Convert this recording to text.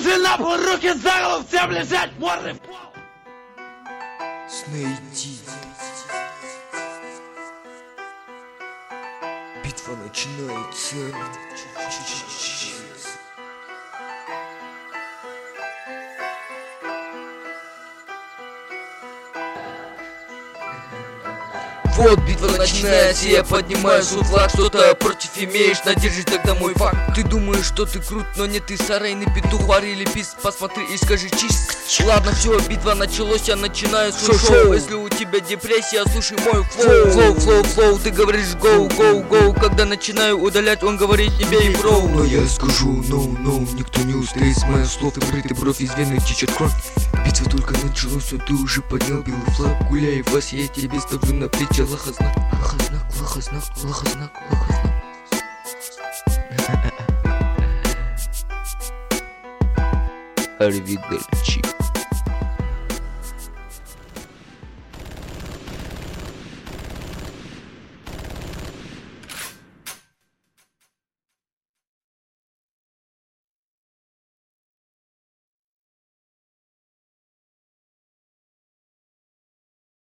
Оружие на пол, руки за голову, всем лежать, морды в пол! Снайти. Битва начинается. Вот битва начинается, я поднимаю свой флаг. Что-то против имеешь, надержись тогда мой факт. Ты думаешь, что ты крут, но нет, ты сарайный петух, варили пис. Посмотри и скажи чист. Ладно, все, битва началась, я начинаю свой шоу. Если у тебя депрессия, слушай мой флоу. Ты говоришь go. Когда начинаю удалять, он говорит не бей, бро. Но я скажу no, никто не устоит с моих слов. Ты бритый бровь, из вены течет кровь. Битва только началась, а ты уже поднял белый флаг. Гуляй, Вась, я тебе ставлю на плечи лохознак. Arrivederci.